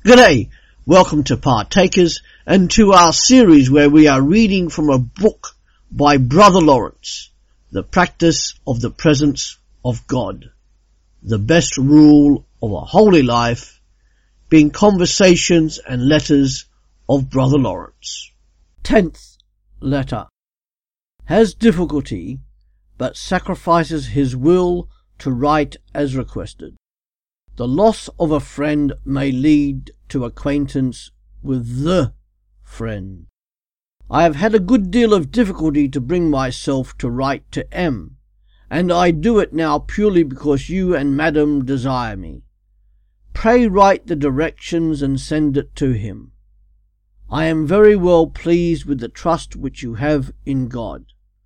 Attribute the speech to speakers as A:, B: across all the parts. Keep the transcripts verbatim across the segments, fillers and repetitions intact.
A: G'day, welcome to Partakers and to our series where we are reading from a book by Brother Lawrence, The Practice of the Presence of God, the best rule of a holy life, being conversations and letters of Brother Lawrence. Tenth letter. Has difficulty, but sacrifices his will to write as requested. The loss of a friend may lead to acquaintance with the friend. I have had a good deal of difficulty to bring myself to write to M, and I do it now purely because you and Madam desire me. Pray write the directions and send it to him. I am very well pleased with the trust which you have in God.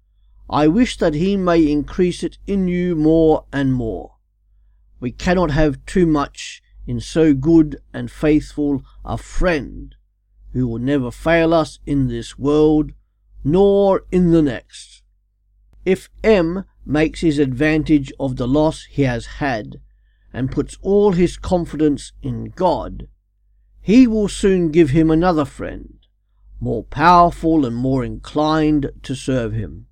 A: I wish that he may increase it in you more and more. We cannot have too much in so good and faithful a friend, who will never fail us in this world, nor in the next. If M makes his advantage of the loss he has had, and puts all his confidence in God, he will soon give him another friend, more powerful and more inclined to serve him.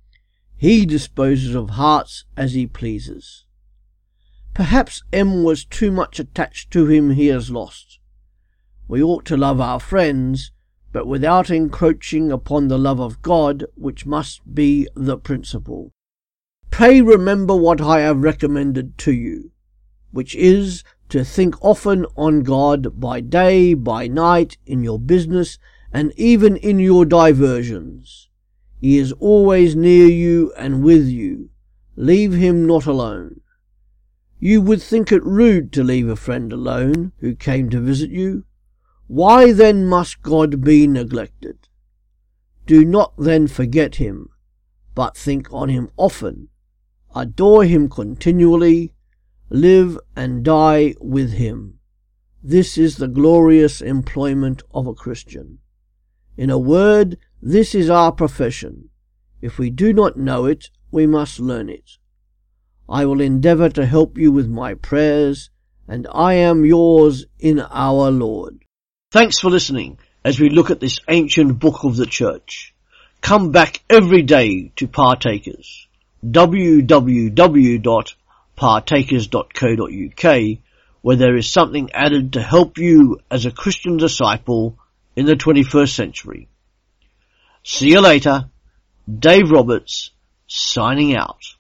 A: He disposes of hearts as he pleases. Perhaps M was too much attached to him he has lost. We ought to love our friends, but without encroaching upon the love of God, which must be the principle. Pray remember what I have recommended to you, which is to think often on God by day, by night, in your business, and even in your diversions. He is always near you and with you. Leave him not alone. You would think it rude to leave a friend alone who came to visit you. Why then must God be neglected? Do not then forget him, but think on him often. Adore him continually. Live and die with him. This is the glorious employment of a Christian. In a word, this is our profession. If we do not know it, we must learn it. I will endeavour to help you with my prayers, and I am yours in our Lord. Thanks for listening as we look at this ancient book of the Church. Come back every day to Partakers, w w w dot partakers dot co dot u k, where there is something added to help you as a Christian disciple in the twenty-first century. See you later. Dave Roberts, signing out.